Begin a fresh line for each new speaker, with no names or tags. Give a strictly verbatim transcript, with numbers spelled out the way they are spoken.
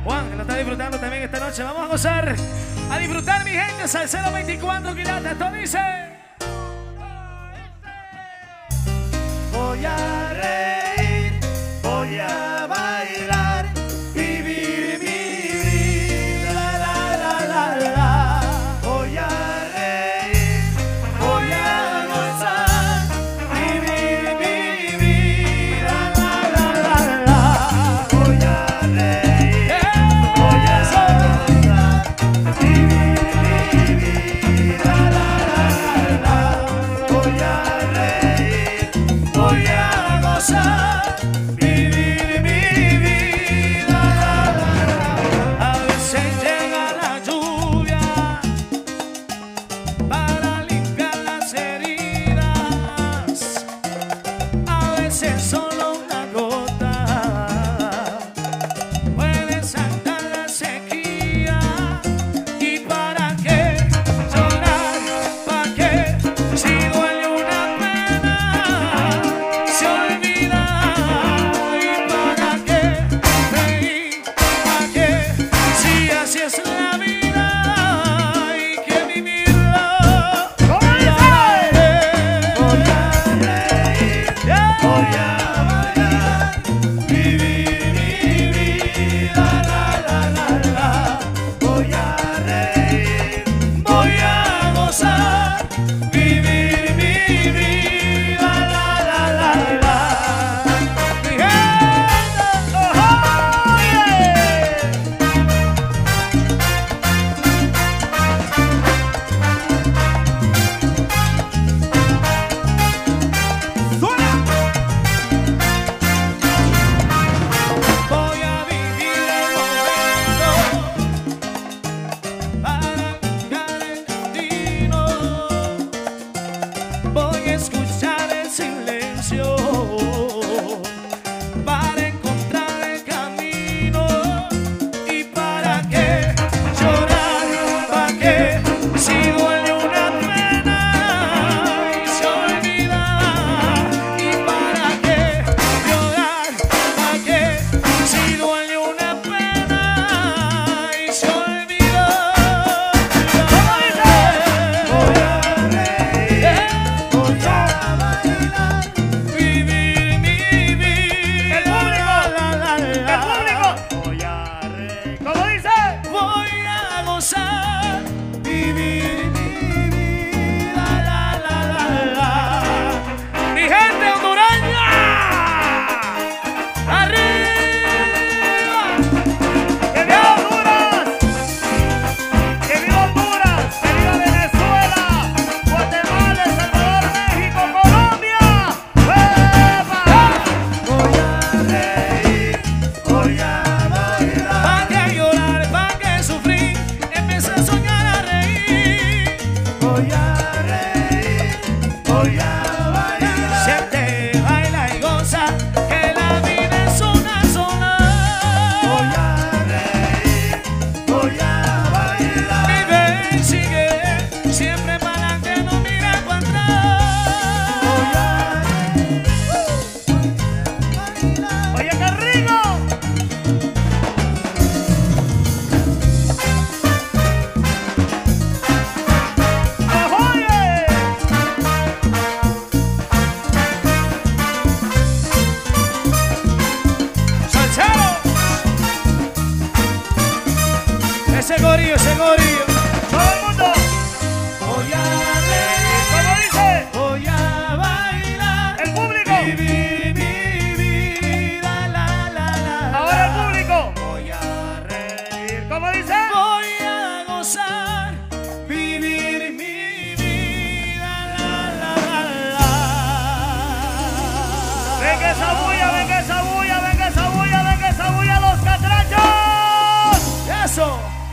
Juan, que lo está disfrutando también esta noche. Vamos a gozar, a disfrutar, mi gente. Salsero veinticuatro quilates. Esto dice:
voy a reír, voy a bailar, vivir mi vida, la, la, la, la. Voy a reír, voy a gozar, vivir mi vida, la, la, la, la. Voy a reír, voy a gozar, vivir mi vida, la, la, la, la. Voy a reír, voy a gozar, vivir mi vida, la, la, la.
a veces llega la lluvia para limpiar las heridas. A veces solo una gota puede sacar la sequía. ¿Y para qué llorar? ¿Para qué? Si duele una pena, se olvida. ¿Y para qué reír? ¿Para qué? Si así es la vida, hay que vivirla.
¿Cómo dice? Voy a reír,
Yeah.
voy a bailar, vivir mi vida, la, la, la, la. Voy a reír, voy a gozar, vivir mi vida, la, la, la, la.
Mi gente,
¡Oh, yeah! ¡Suena!
voy a vivir el momento para limpiar el camino. Voy a escuchar el silencio para encontrar el camino. ¿Y para qué llorar? ¿Para qué? Si duele una pena y se olvida. ¿Y para qué llorar? ¿Para qué? Si duele una pena y se olvida.
Voy a reír, voy a bailar.
Vivir mi vida.
¡El público!
La, la,
¡El
la.
público! Voy a reír. ¿Cómo dice?
Voy a gozar, vivir mi vida, la, la, la, la. Mi gente hondureña, arriba.
¡Que viva Honduras! ¡Que viva Honduras! ¡Que viva Venezuela! ¡Guatemala, El Salvador, México, Colombia! ¡Epa! Voy a reír, voy a bailar.
¿Pa' qué llorar? ¿Pa' qué sufrir? Empieza a soñar, a reír.
Voy a reír, voy a bailar.
Siente, baila y goza, que la vida es una sola.
Voy a reír, voy a bailar.
Vive y sigue, siempre para adelante, no mira para atrás.
Voy a reír, bailar. Oye, qué rico. ¡Oye!
¡Salsero! Ese gorillo, ese gorillo.
¡Todo el mundo! Voy a reír. ¿Cómo dice?
Voy a bailar,
¡El público!
vivir mi vida, la, la, la.
Ahora el
la.
público. Voy a reír. ¿Cómo dice?